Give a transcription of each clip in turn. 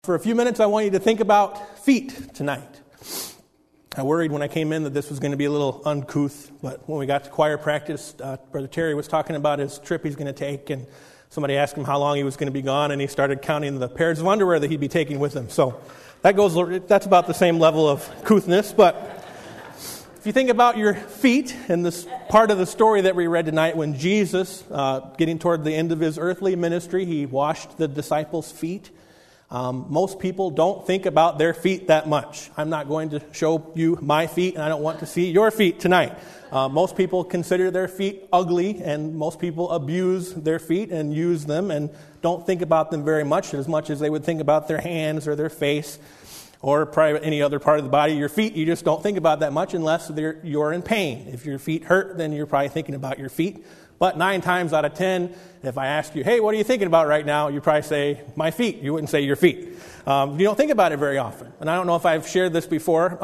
For a few minutes, I want you to think about feet tonight. I worried when I came in that this was going to be a little uncouth, but when we got to choir practice, Brother Terry was talking about his trip he's going to take, and somebody asked him how long he was going to be gone, and he started counting the pairs of underwear that he'd be taking with him. So that's about the same level of couthness, but if you think about your feet and this part of the story that we read tonight, when Jesus, getting toward the end of his earthly ministry, he washed the disciples' feet. Most people don't think about their feet that much. I'm not going to show you my feet, and I don't want to see your feet tonight. Most people consider their feet ugly, and most people abuse their feet and use them and don't think about them very much as they would think about their hands or their face or probably any other part of the body. Your feet, you just don't think about that much unless you're in pain. If your feet hurt, then you're probably thinking about your feet. But 9 times out of 10, if I ask you, hey, what are you thinking about right now? You probably say, my feet. You wouldn't say your feet. You don't think about it very often. And I don't know if I've shared this before.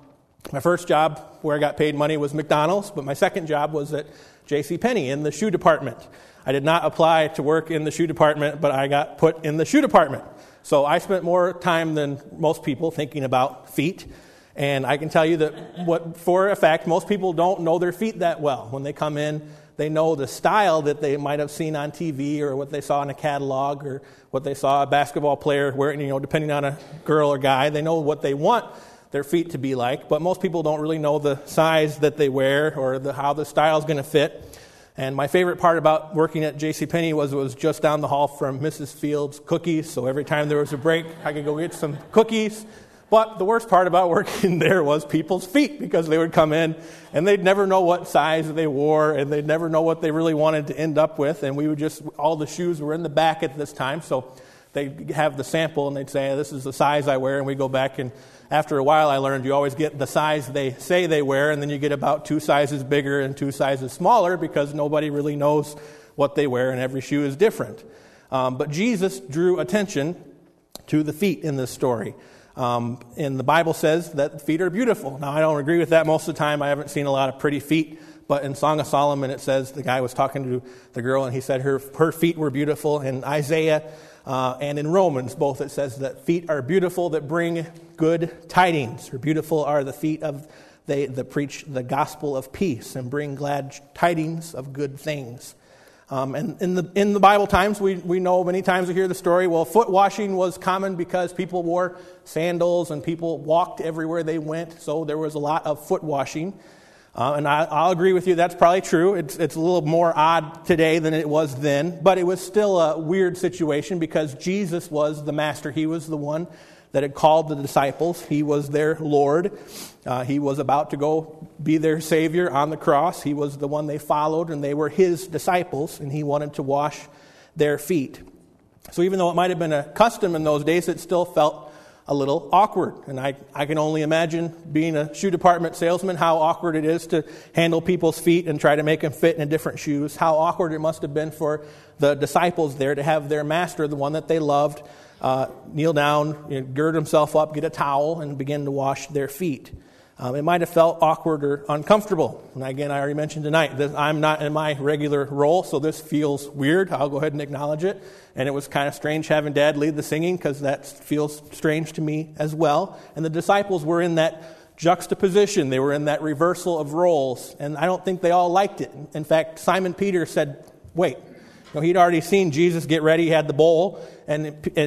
My first job where I got paid money was McDonald's, but my second job was at JCPenney in the shoe department. I did not apply to work in the shoe department, but I got put in the shoe department. So I spent more time than most people thinking about feet. And I can tell you that for a fact, most people don't know their feet that well. When they come in, they know the style that they might have seen on TV or what they saw in a catalog or what they saw a basketball player wearing, depending on a girl or guy. They know what they want their feet to be like, but most people don't really know the size that they wear or how the style is going to fit. And my favorite part about working at JCPenney was it was just down the hall from Mrs. Fields' Cookies, so every time there was a break, I could go get some cookies. But the worst part about working there was people's feet, because they would come in and they'd never know what size they wore and they'd never know what they really wanted to end up with. And we would all the shoes were in the back at this time, so they'd have the sample and they'd say, this is the size I wear. And we go back, and after a while I learned you always get the size they say they wear, and then you get about 2 sizes bigger and 2 sizes smaller because nobody really knows what they wear and every shoe is different. But Jesus drew attention to the feet in this story. And the Bible says that feet are beautiful. Now, I don't agree with that most of the time. I haven't seen a lot of pretty feet. But in Song of Solomon, it says the guy was talking to the girl, and he said her feet were beautiful. In Isaiah and in Romans, both, it says that feet are beautiful that bring good tidings. Or beautiful are the feet of they that preach the gospel of peace and bring glad tidings of good things. And in the Bible times, we know many times we hear the story, well, foot washing was common because people wore sandals and people walked everywhere they went, so there was a lot of foot washing. And I'll agree with you, that's probably true. It's a little more odd today than it was then, but it was still a weird situation because Jesus was the master. He was the one that had called the disciples. He was their Lord. He was about to go be their Savior on the cross. He was the one they followed, and they were His disciples, and He wanted to wash their feet. So even though it might have been a custom in those days, it still felt a little awkward. And I can only imagine being a shoe department salesman, how awkward it is to handle people's feet and try to make them fit in different shoes. How awkward it must have been for the disciples there to have their master, the one that they loved, kneel down, gird himself up, get a towel, and begin to wash their feet. It might have felt awkward or uncomfortable. And again, I already mentioned tonight that I'm not in my regular role, so this feels weird. I'll go ahead and acknowledge it. And it was kind of strange having Dad lead the singing because that feels strange to me as well. And the disciples were in that juxtaposition. They were in that reversal of roles. And I don't think they all liked it. In fact, Simon Peter said, wait. He'd already seen Jesus get ready. He had the bowl. And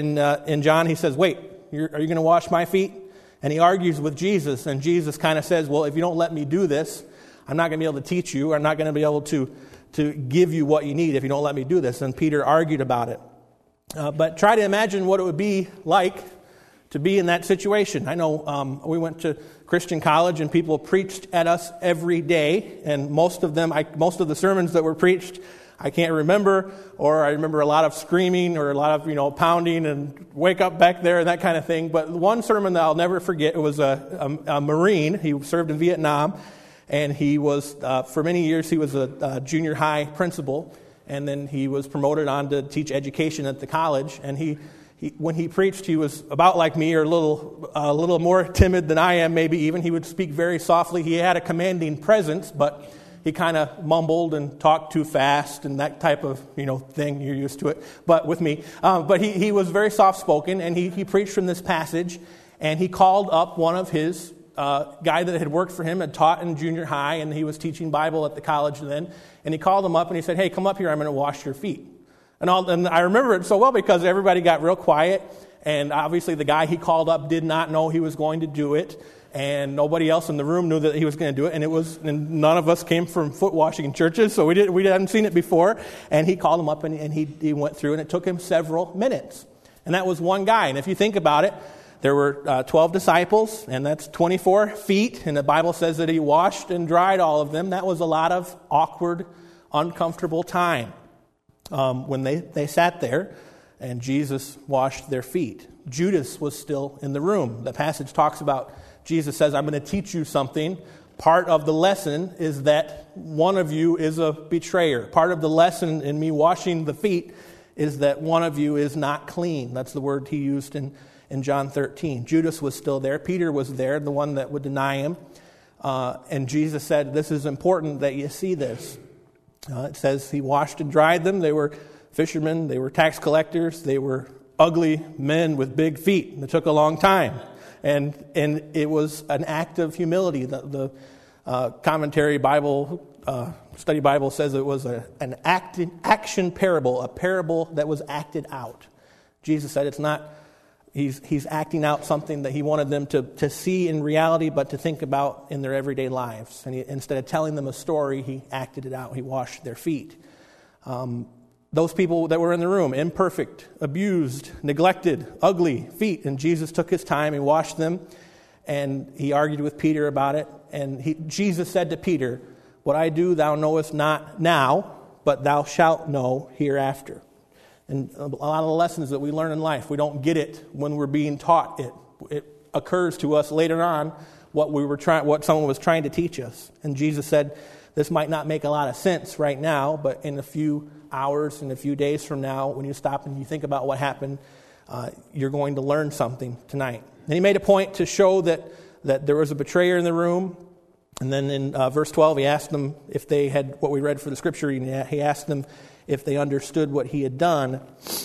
in John, he says, wait, are you going to wash my feet? And he argues with Jesus. And Jesus kind of says, well, if you don't let me do this, I'm not going to be able to teach you. I'm not going to be able to give you what you need if you don't let me do this. And Peter argued about it. But try to imagine what it would be like to be in that situation. I know we went to Christian college and people preached at us every day. And most of the sermons that were preached, I can't remember, or I remember a lot of screaming or a lot of, pounding and wake up back there and that kind of thing. But one sermon that I'll never forget, it was a Marine. He served in Vietnam, and he was, for many years, he was a junior high principal, and then he was promoted on to teach education at the college. And he when he preached, he was about like me, or a little more timid than I am, maybe even. He would speak very softly. He had a commanding presence, but he kind of mumbled and talked too fast and that type of, thing. You're used to it, but with me. But he was very soft-spoken, and he preached from this passage, and he called up one of his guy that had worked for him, had taught in junior high, and he was teaching Bible at the college then. And he called him up and he said, "Hey, come up here. I'm going to wash your feet." And I remember it so well because everybody got real quiet. And obviously the guy he called up did not know he was going to do it. And nobody else in the room knew that he was going to do it. And none of us came from foot washing in churches, so we hadn't seen it before. And he called him up and he went through, and it took him several minutes. And that was one guy. And if you think about it, there were 12 disciples, and that's 24 feet. And the Bible says that he washed and dried all of them. That was a lot of awkward, uncomfortable time when they sat there and Jesus washed their feet. Judas was still in the room. The passage talks about, Jesus says, "I'm going to teach you something." Part of the lesson is that one of you is a betrayer. Part of the lesson in me washing the feet is that one of you is not clean. That's the word he used in John 13. Judas was still there. Peter was there, the one that would deny him. And Jesus said, "This is important that you see this." It says he washed and dried them. They were fishermen. They were tax collectors. They were ugly men with big feet. It took a long time. And it was an act of humility. The commentary Bible, study Bible says it was an action parable, a parable that was acted out. Jesus said it's not, he's acting out something that he wanted them to see in reality, but to think about in their everyday lives. And instead of telling them a story, he acted it out. He washed their feet. Those people that were in the room, imperfect, abused, neglected, ugly feet. And Jesus took his time, he washed them, and he argued with Peter about it. And Jesus said to Peter, "What I do thou knowest not now, but thou shalt know hereafter." And a lot of the lessons that we learn in life, we don't get it when we're being taught it. It occurs to us later on what someone was trying to teach us. And Jesus said, this might not make a lot of sense right now, but in a few hours, in a few days from now, when you stop and you think about what happened, you're going to learn something tonight. And he made a point to show that there was a betrayer in the room. And then in verse 12, he asked them if they had, what we read for the scripture reading, he asked them if they understood what he had done.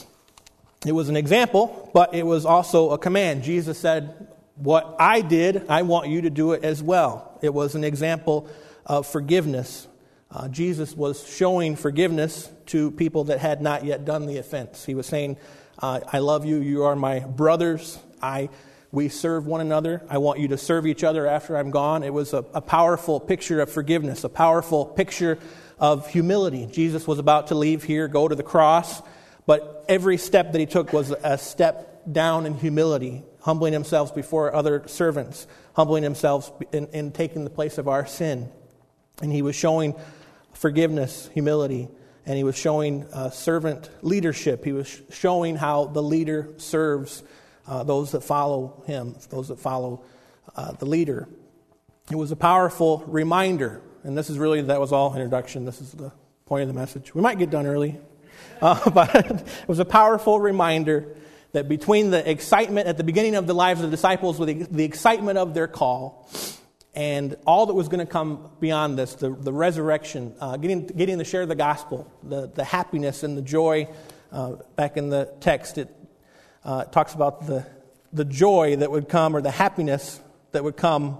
It was an example, but it was also a command. Jesus said, "What I did, I want you to do it as well." It was an example of forgiveness. Jesus was showing forgiveness to people that had not yet done the offense. He was saying, "I love you. You are my brothers. We serve one another. I want you to serve each other after I'm gone." It was a powerful picture of forgiveness, a powerful picture of humility. Jesus was about to leave here, go to the cross, but every step that he took was a step down in humility, humbling himself before other servants, humbling himself in taking the place of our sin. And he was showing forgiveness, humility, and he was showing servant leadership. He was showing how the leader serves those that follow him, those that follow the leader. It was a powerful reminder, and that was all introduction. This is the point of the message. We might get done early, but it was a powerful reminder that between the excitement at the beginning of the lives of the disciples, with the excitement of their call, and all that was going to come beyond this, the resurrection, getting to share the gospel, the happiness and the joy. Back in the text, it talks about the joy that would come, or the happiness that would come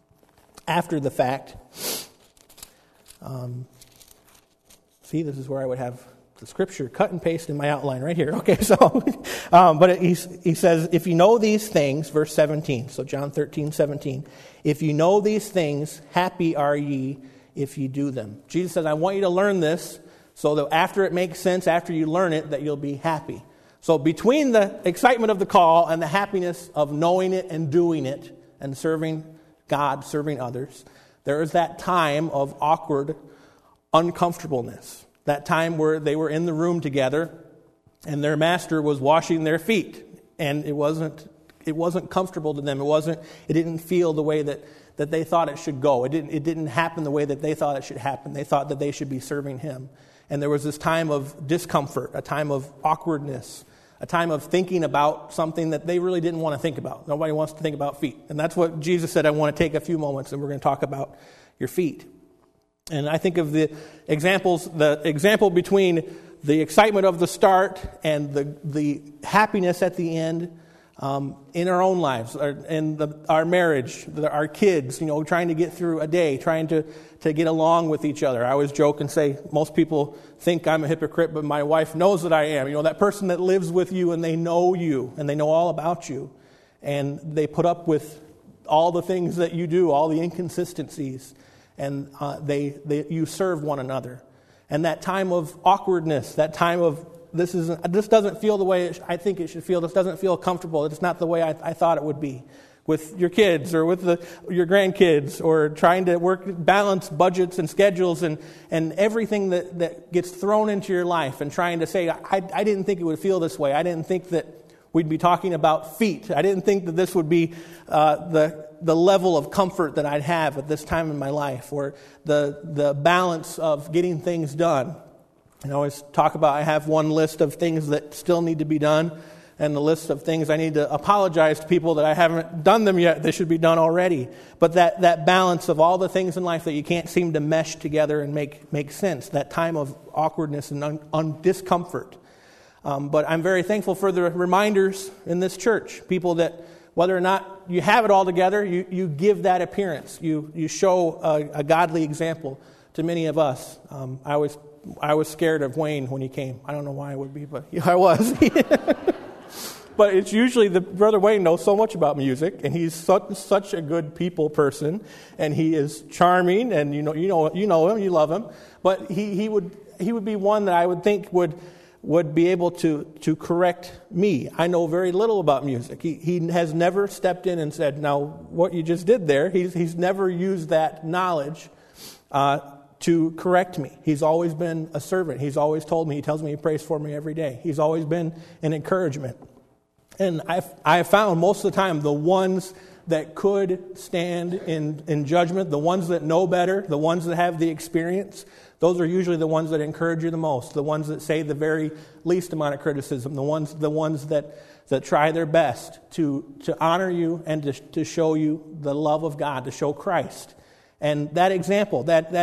after the fact. See, this is where I would have the scripture cut and paste in my outline right here. Okay, so, but he says, if you know these things, verse 17, so John 13:17, if you know these things, happy are ye if you do them. Jesus says, I want you to learn this so that after it makes sense, after you learn it, that you'll be happy. So between the excitement of the call and the happiness of knowing it and doing it and serving God, serving others, there is that time of awkward uncomfortableness. That time where they were in the room together and their master was washing their feet. And it wasn't comfortable to them. It didn't feel the way that they thought it should go. It didn't happen the way that they thought it should happen. They thought that they should be serving him. And there was this time of discomfort, a time of awkwardness, a time of thinking about something that they really didn't want to think about. Nobody wants to think about feet. And that's what Jesus said, I want to take a few moments and we're going to talk about your feet. And I think of the example between the excitement of the start and the happiness at the end in our own lives, our marriage, our kids, trying to get through a day, trying to get along with each other. I always joke and say, most people think I'm a hypocrite, but my wife knows that I am. That person that lives with you and they know you and they know all about you. And they put up with all the things that you do, all the inconsistencies. And you serve one another. And that time of awkwardness, that time of this doesn't feel the way I think it should feel. This doesn't feel comfortable. It's not the way I thought it would be. With your kids or with your grandkids, or trying to balance budgets and schedules and everything that gets thrown into your life, and trying to say, I didn't think it would feel this way. I didn't think that we'd be talking about feet. I didn't think that this would be the level of comfort that I'd have at this time in my life, or the balance of getting things done. And I always talk about, I have one list of things that still need to be done, and the list of things I need to apologize to people that I haven't done them yet. They should be done already. But that balance of all the things in life that you can't seem to mesh together and make sense, that time of awkwardness and discomfort. But I'm very thankful for the reminders in this church, people that, whether or not you have it all together, you give that appearance. You show a godly example to many of us. I was scared of Wayne when he came. I don't know why I would be, but I was. But it's usually Brother Wayne knows so much about music, and he's such a good people person, and he is charming, and you know him, you love him. But he would be one that I would think would be able to correct me. I know very little about music. He has never stepped in and said, "Now what you just did there." He's never used that knowledge to correct me. He's always been a servant. He's always told me. He tells me he prays for me every day. He's always been an encouragement. And I have found most of the time the ones that could stand in judgment, the ones that know better, the ones that have the experience, those are usually the ones that encourage you the most, the ones that say the very least amount of criticism, the ones that try their best to honor you and to show you the love of God, to show Christ. And that example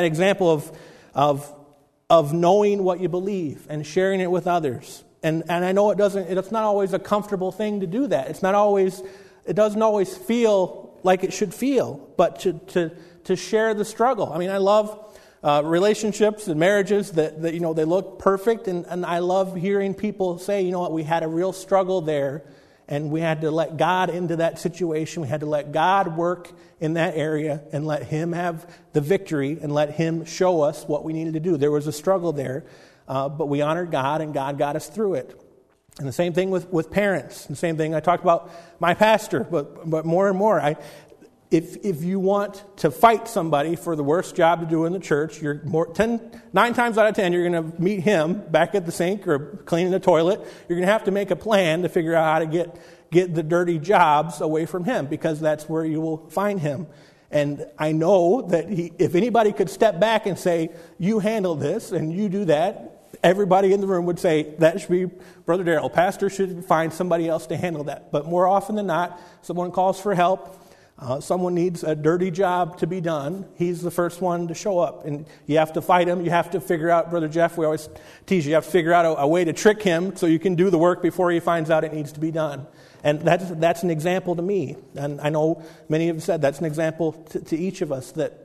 of knowing what you believe and sharing it with others. And I know it's not always a comfortable thing to do that. It doesn't always feel like it should feel, but to share the struggle. I mean, I love relationships and marriages that they look perfect, and I love hearing people say, you know what, we had a real struggle there, and we had to let God into that situation. We had to let God work in that area and let Him have the victory and let Him show us what we needed to do. There was a struggle there. But we honored God, and God got us through it. And the same thing with parents. The same thing I talked about my pastor, but more and more. If you want to fight somebody for the worst job to do in the church, 9 times out of 10, you're going to meet him back at the sink or cleaning the toilet. You're going to have to make a plan to figure out how to get the dirty jobs away from him, because that's where you will find him. And I know that if anybody could step back and say, you handle this and you do that, everybody in the room would say, that should be Brother Darrell. Pastor should find somebody else to handle that. But more often than not, someone calls for help. Someone needs a dirty job to be done. He's the first one to show up. And you have to fight him. You have to figure out, Brother Jeff, we always tease you have to figure out a way to trick him so you can do the work before he finds out it needs to be done. And that's an example to me. And I know many have said that's an example to each of us, that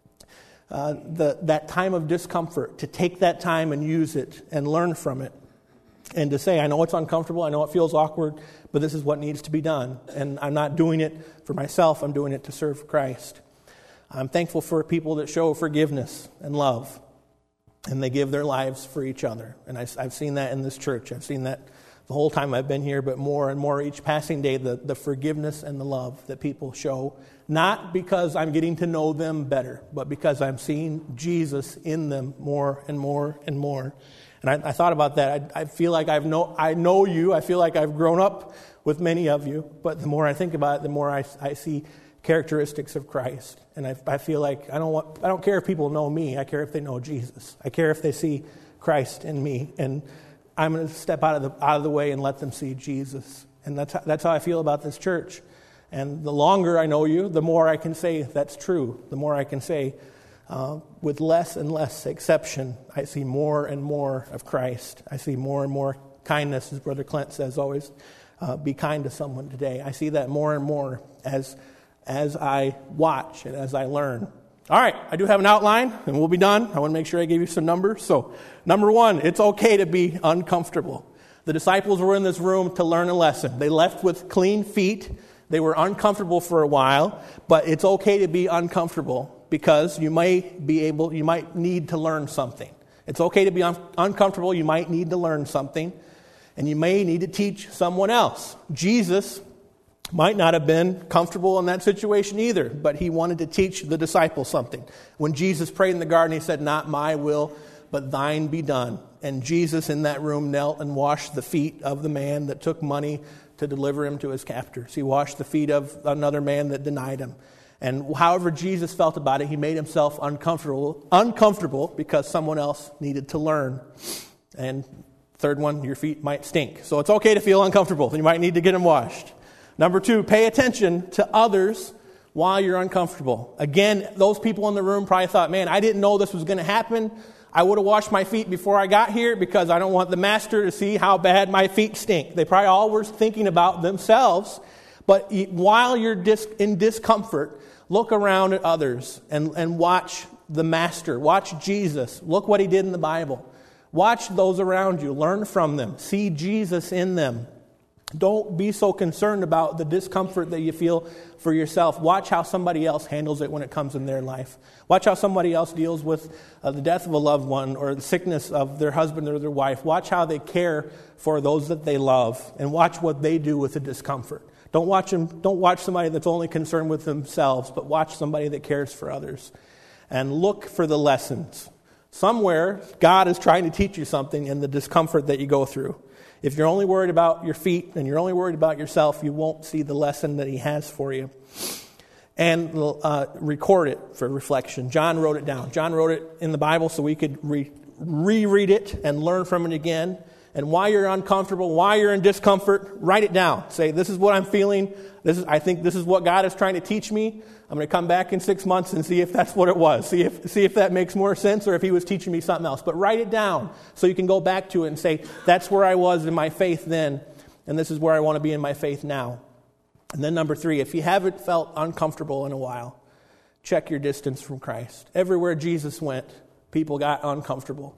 that time of discomfort, to take that time and use it and learn from it. And to say, I know it's uncomfortable, I know it feels awkward, but this is what needs to be done. And I'm not doing it for myself, I'm doing it to serve Christ. I'm thankful for people that show forgiveness and love, and they give their lives for each other. And I've seen that in this church. I've seen that the whole time I've been here, but more and more each passing day, the forgiveness and the love that people show, not because I'm getting to know them better, but because I'm seeing Jesus in them more and more and more. And I thought about that. I feel like I know you. I feel like I've grown up with many of you. But the more I think about it, the more I see characteristics of Christ. And I feel like I don't care if people know me. I care if they know Jesus. I care if they see Christ in me. And I'm going to step out of the way and let them see Jesus. And that's how I feel about this church. And the longer I know you, the more I can say that's true. The more I can say with less and less exception, I see more and more of Christ. I see more and more kindness, as Brother Clint says always, be kind to someone today. I see that more and more as I watch and as I learn. All right, I do have an outline, and we'll be done. I want to make sure I gave you some numbers. So, number one, it's okay to be uncomfortable. The disciples were in this room to learn a lesson. They left with clean feet. They were uncomfortable for a while, but it's okay to be uncomfortable because you might need to learn something. It's okay to be uncomfortable. You might need to learn something, and you may need to teach someone else. Jesus might not have been comfortable in that situation either, but he wanted to teach the disciples something. When Jesus prayed in the garden, he said, "Not my will, but thine be done." And Jesus in that room knelt and washed the feet of the man that took money to deliver him to his captors. He washed the feet of another man that denied him. And however Jesus felt about it, he made himself uncomfortable because someone else needed to learn. And third one, your feet might stink. So it's okay to feel uncomfortable. You might need to get them washed. Number two, pay attention to others while you're uncomfortable. Again, those people in the room probably thought, man, I didn't know this was going to happen. I would have washed my feet before I got here because I don't want the master to see how bad my feet stink. They probably all were thinking about themselves. But while you're in discomfort, look around at others and watch the master. Watch Jesus. Look what he did in the Bible. Watch those around you. Learn from them. See Jesus in them. Don't be so concerned about the discomfort that you feel for yourself. Watch how somebody else handles it when it comes in their life. Watch how somebody else deals with the death of a loved one or the sickness of their husband or their wife. Watch how they care for those that they love, and watch what they do with the discomfort. Don't watch somebody that's only concerned with themselves, but watch somebody that cares for others. And look for the lessons. Somewhere, God is trying to teach you something in the discomfort that you go through. If you're only worried about your feet and you're only worried about yourself, you won't see the lesson that he has for you. And record it for reflection. John wrote it down. John wrote it in the Bible so we could reread it and learn from it again. And while you're uncomfortable, while you're in discomfort, write it down. Say, this is what I'm feeling. I think this is what God is trying to teach me. I'm going to come back in 6 months and see if that's what it was. See if that makes more sense or if he was teaching me something else. But write it down so you can go back to it and say, that's where I was in my faith then, and this is where I want to be in my faith now. And then number 3, if you haven't felt uncomfortable in a while, check your distance from Christ. Everywhere Jesus went, people got uncomfortable.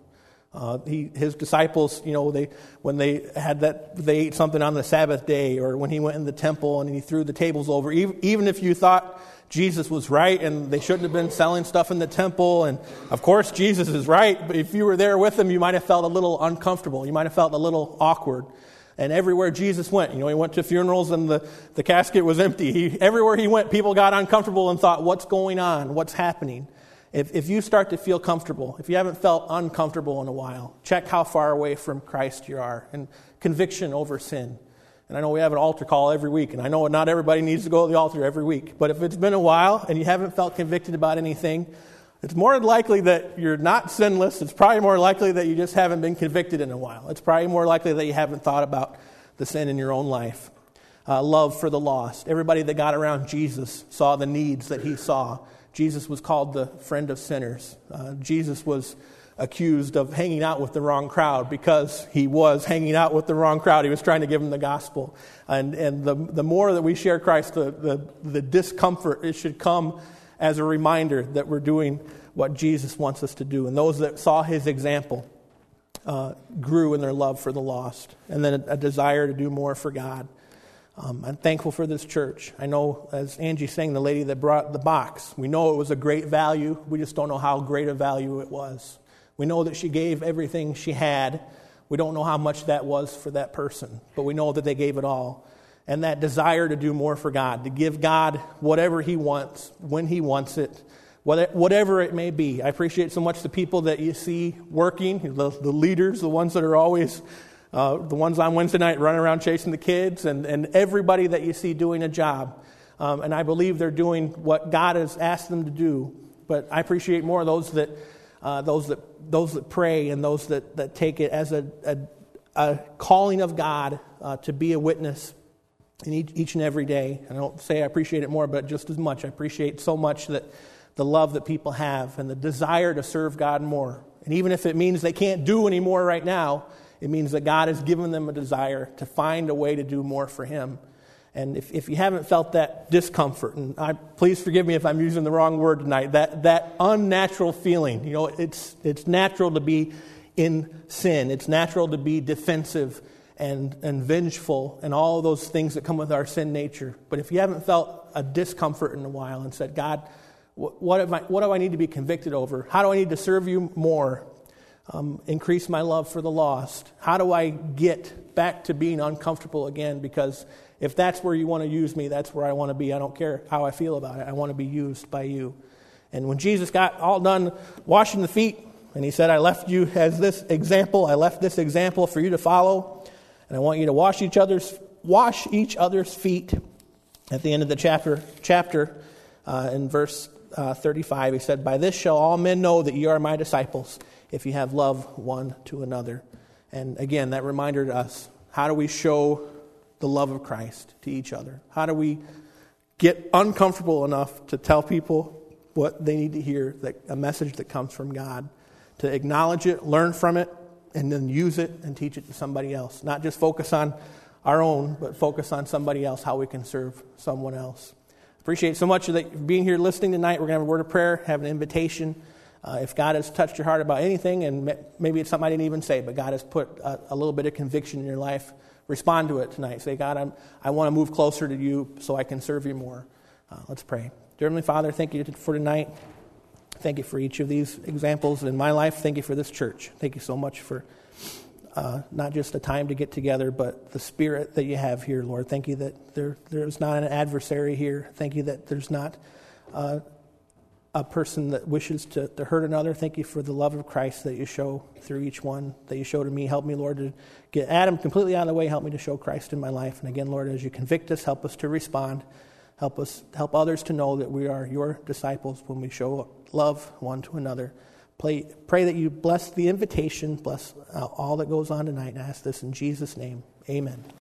His disciples, when they ate something on the Sabbath day, or when he went in the temple and he threw the tables over. Even if you thought Jesus was right and they shouldn't have been selling stuff in the temple, and of course Jesus is right, but if you were there with him, you might have felt a little uncomfortable. You might have felt a little awkward. And everywhere Jesus went, he went to funerals and the casket was empty. Everywhere he went, people got uncomfortable and thought, what's going on? What's happening? If you start to feel comfortable, if you haven't felt uncomfortable in a while, check how far away from Christ you are, and conviction over sin. And I know we have an altar call every week, and I know not everybody needs to go to the altar every week, but if it's been a while and you haven't felt convicted about anything, it's more likely that you're not sinless. It's probably more likely that you just haven't been convicted in a while. It's probably more likely that you haven't thought about the sin in your own life. Love for the lost. Everybody that got around Jesus saw the needs that he saw. Jesus was called the friend of sinners. Jesus was accused of hanging out with the wrong crowd because he was hanging out with the wrong crowd. He was trying to give them the gospel. And the more that we share Christ, the discomfort, it should come as a reminder that we're doing what Jesus wants us to do. And those that saw his example grew in their love for the lost, and then a desire to do more for God. I'm thankful for this church. I know, as Angie sang, the lady that brought the box, we know it was a great value. We just don't know how great a value it was. We know that she gave everything she had. We don't know how much that was for that person, but we know that they gave it all. And that desire to do more for God, to give God whatever he wants, when he wants it, whatever it may be. I appreciate so much the people that you see working, the leaders, the ones that are always... the ones on Wednesday night running around chasing the kids, and everybody that you see doing a job. And I believe they're doing what God has asked them to do. But I appreciate more those that pray and those that take it as a calling of God to be a witness in each and every day. I don't say I appreciate it more, but just as much. I appreciate so much that the love that people have and the desire to serve God more. And even if it means they can't do any more right now, it means that God has given them a desire to find a way to do more for Him. And if you haven't felt that discomfort, and please forgive me if I'm using the wrong word tonight, that unnatural feeling, it's natural to be in sin. It's natural to be defensive and vengeful and all of those things that come with our sin nature. But if you haven't felt a discomfort in a while and said, God, what do I need to be convicted over? How do I need to serve you more? Increase my love for the lost. How do I get back to being uncomfortable again? Because if that's where you want to use me, that's where I want to be. I don't care how I feel about it. I want to be used by you. And when Jesus got all done washing the feet, and he said, I left you as this example. I left this example for you to follow. And I want you to wash each other's feet. At the end of the chapter in verse 35, he said, by this shall all men know that you are my disciples, if you have love one to another. And again, that reminder to us, how do we show the love of Christ to each other? How do we get uncomfortable enough to tell people what they need to hear, a message that comes from God, to acknowledge it, learn from it, and then use it and teach it to somebody else? Not just focus on our own, but focus on somebody else, how we can serve someone else. Appreciate so much that you being here listening tonight. We're going to have a word of prayer, have an invitation. If God has touched your heart about anything, and maybe it's something I didn't even say, but God has put a little bit of conviction in your life, respond to it tonight. Say, God, I want to move closer to you so I can serve you more. Let's pray. Dear Heavenly Father, thank you for tonight. Thank you for each of these examples in my life. Thank you for this church. Thank you so much for not just a time to get together, but the spirit that you have here, Lord. Thank you that there's not an adversary here. Thank you that there's not a person that wishes to hurt another. Thank you for the love of Christ that you show through each one, that you show to me. Help me, Lord, to get Adam completely out of the way. Help me to show Christ in my life. And again, Lord, as you convict us, help us to respond. Help others to know that we are your disciples when we show love one to another. Pray that you bless the invitation, bless all that goes on tonight, and I ask this in Jesus' name. Amen.